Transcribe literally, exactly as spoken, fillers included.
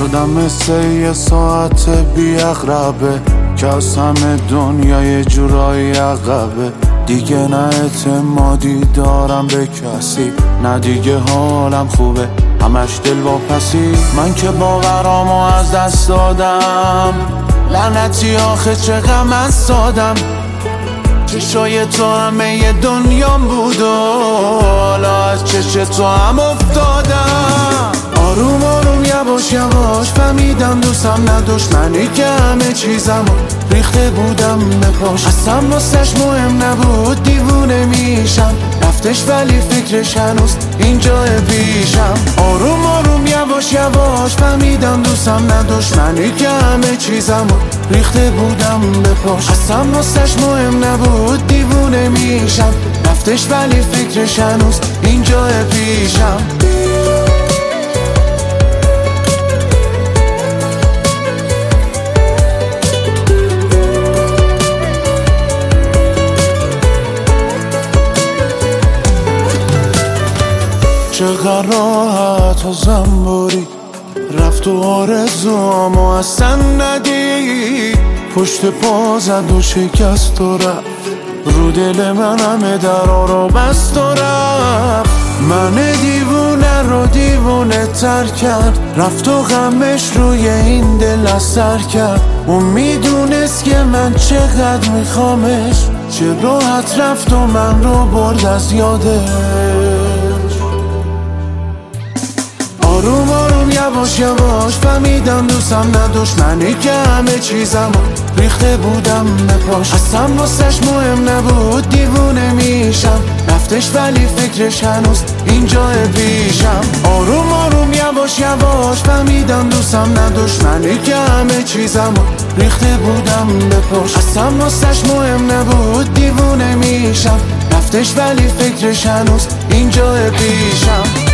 شدم مثل یه ساعت بی اقربه که از همه دنیا یه جورایی عقبه. دیگه نه اعتمادی دارم به کسی، نه دیگه حالم خوبه، همش دل واپسی. من که باورامو از دست دادم، لعنتی آخه چه غم از سادم. چشای تو همه ی دنیام بود و حالا از چش تو هم افتادم. آروم آروم یواش یواش فهمیدم دوستم نداشت، منی که همه چیزم ریخته بودم به پاش. اصلا واسش مهم نبود دیوونه میشم، رفتش ولی فکرش هنوز اینجا پیشم. آروم آروم یواش یواش فهمیدم دوستم نداشت، منی که همه چیزم ریخته بودم به پاش. اصلا واسش مهم نبود دیوونه میشم، رفتش ولی فکرش هنوز اینجا پیشم. چقدر راحت و زنباری رفت و آرزوامو اصلا ندید، پشت پا زد و شکست و رفت، رو دل من همه درا رو بست و رفت. من دیوونه رو دیوونه تر کرد، رفت و غمش روی این دل اثر کرد. اون میدونست که من چقدر میخوامش، چه راحت رفت و من رو برد از یادش. آروم آروم یواش یواش فهمیدم دوستم نداشت، منی که همه چیزم ریخته بودم به پاش. اصلا واسش مهم نبود دیوونه میشم، رفتش ولی فکرش هنوز اینجا پیشم. آروم آروم یواش یواش فهمیدم دوستم نداشت، منی که همه چیزم ریخته بودم به پاش. اصلا واسش مهم نبود دیوونه میشم، رفتش ولی فکرش هنوز اینجا پیشم.